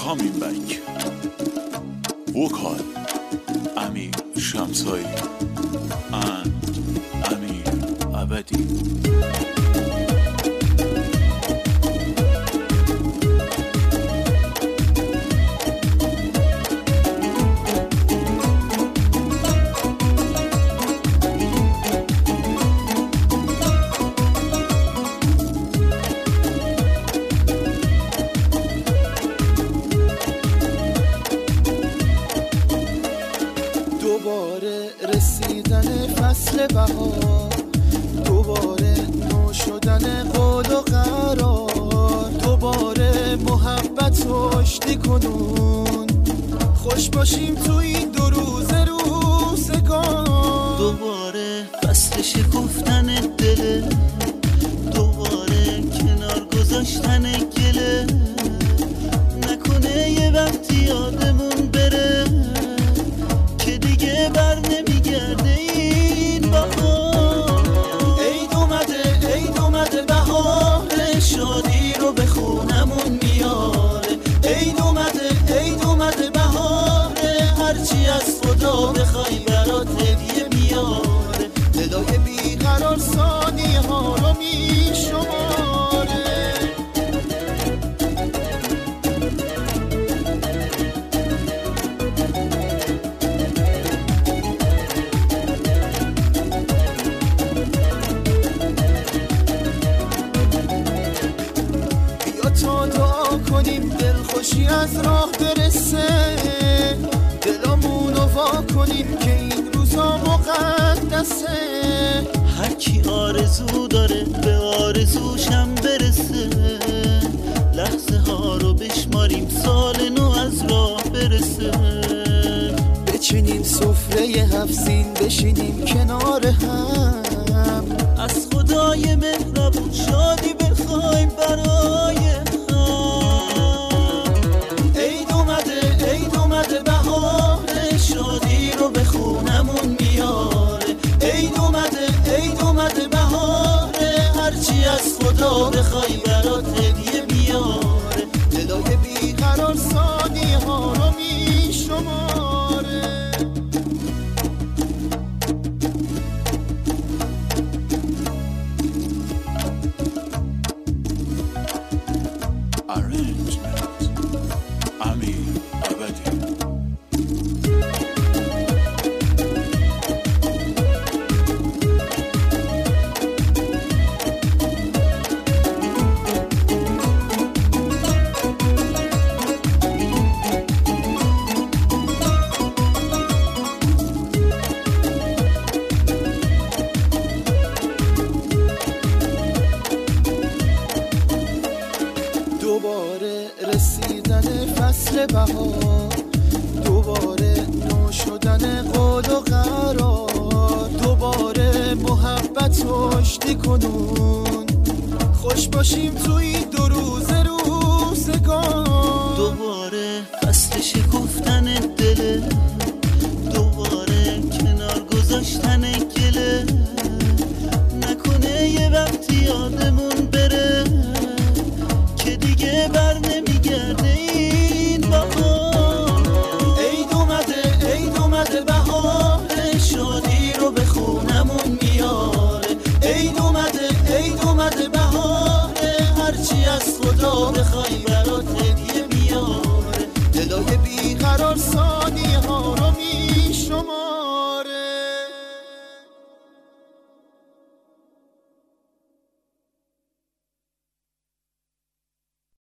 coming back. Vocal Amir Shamsai and Amir Abadi. دوباره رسیدن فصل بهار، دوباره نو شدن قول و قرار، دوباره محبت و آشتی کنون، خوش باشیم تو این 2 روز روزگار. دوباره فصل شکفتن دله، دوباره کنار گذاشتن گله، نکنه یه وقتی یادمون بره که دیگه بر نمیگرده این بهار. عید اومده بهار، شادی رو به خونمون میاره. عید اومده بهار، هرچی از خدا بخوای برات هدیه میاره. دلای بیقرار ثانیه ها رو میشماره. تا دعا کنیم دلخوشی از راه برسه، دلامونو وا کنیم که این روزا مقدسه. هر کی آرزو داره به آرزوشم برسه، لحظه ها رو بشماریم سال نو از راه برسه. بچینیم سفره 7 سین، بشینیم کنار هم، از خدای مهربون شادی بخوایم برای عید اومده بهار، شادی رو به خونمون میاره. عید اومده بهار، هرچی از خدا بخوای برات هدیه میاره. دلای بیقرار ثانیه ها رو میشماره. Arrangement Amir Abadi. دوباره رسیدن فصل بهار، دوباره نو شدن قول و قرار، دوباره محبت و آشتی کنون، خوش باشیم تو این 2 روز روزگار. دوباره فصل